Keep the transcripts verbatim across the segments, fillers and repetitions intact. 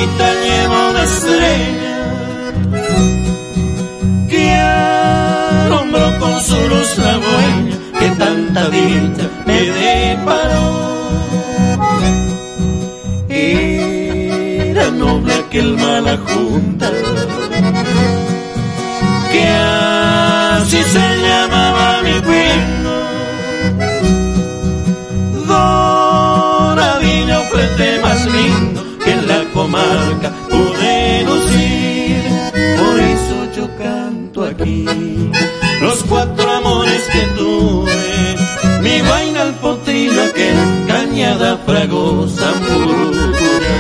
carita llevo de estrella que alumbró con su luz la huella que tanta dicha me deparó. Era noble aquel mala junta que así se llamaba mi pueblo. Doradillo flete más lindo que en la comarca pude lucir. Por eso yo canto aquí los cuatro amores que tuve, mi guayna, el potrillo, aquel cañada fragosa murmura.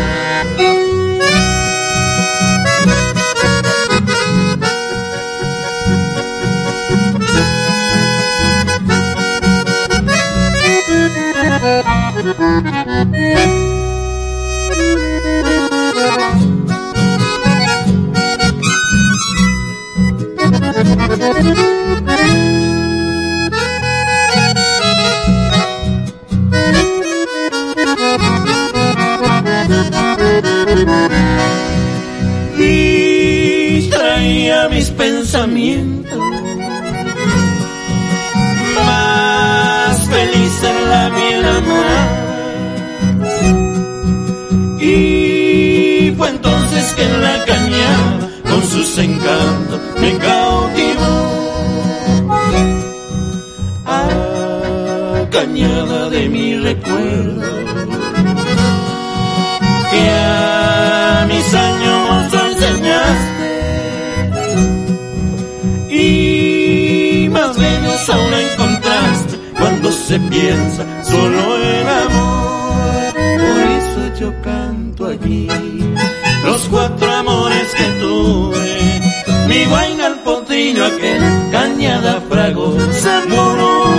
Distraía mis pensamientos, más feliz en la mi enamorada. Y fue entonces que en la cañada con sus encantos me cautivó. Ah, cañada de mi recuerdo, que a mis años tú enseñaste, y más bellos aún encontraste cuando se piensa solo en amor. Por eso yo canto aquí los cuatro amores que tuve, mi guayna, el potrillo, aquel cañada fragosa moro.